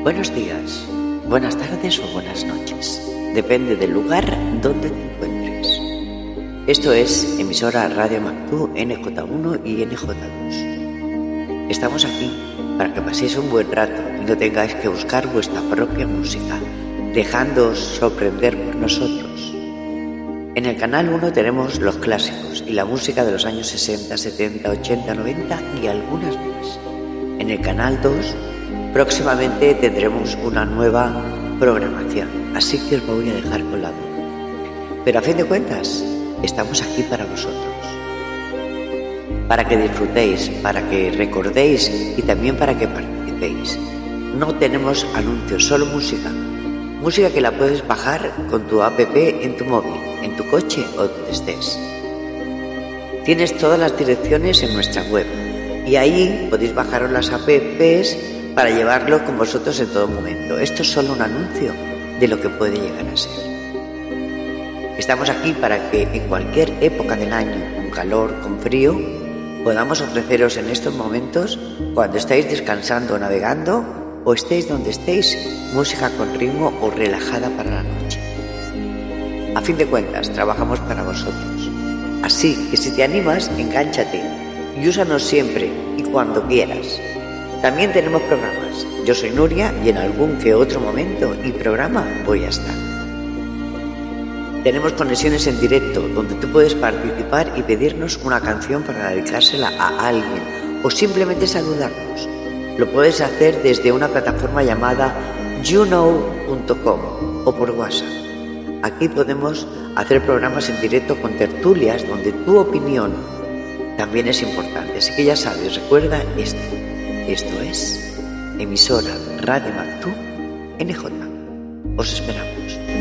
Buenos días, buenas tardes o buenas noches. Depende del lugar donde te encuentres. Esto es emisora Radio Mactú NJ1 y NJ2. Estamos aquí para que paséis un buen rato y no tengáis que buscar vuestra propia música, dejándoos sorprender por nosotros. En el canal 1 tenemos los clásicos y la música de los años 60, 70, 80, 90 y algunas más. En el canal 2 próximamente tendremos una nueva programación, así que os voy a dejar con la duda. Pero a fin de cuentas, estamos aquí para vosotros, para que disfrutéis, para que recordéis y también para que participéis. No tenemos anuncios, solo música. Música que la puedes bajar con tu app en tu móvil, en tu coche o donde estés. Tienes todas las direcciones en nuestra web y ahí podéis bajaros las apps para llevarlo con vosotros en todo momento. Esto es solo un anuncio de lo que puede llegar a ser. Estamos aquí para que en cualquier época del año, con calor, con frío, podamos ofreceros en estos momentos, cuando estáis descansando o navegando, o estéis donde estéis, música con ritmo o relajada para la noche. A fin de cuentas, trabajamos para vosotros. Así que si te animas, engánchate y úsanos siempre y cuando quieras. También tenemos programas. Yo soy Nuria y en algún que otro momento y programa voy a estar. Tenemos conexiones en directo donde tú puedes participar y pedirnos una canción para dedicársela a alguien o simplemente saludarnos. Lo puedes hacer desde una plataforma llamada youKnow.com o por WhatsApp. Aquí podemos hacer programas en directo con tertulias donde tu opinión también es importante. Así que ya sabes, recuerda esto. Esto es emisora Radio Mactú NJ. Os esperamos.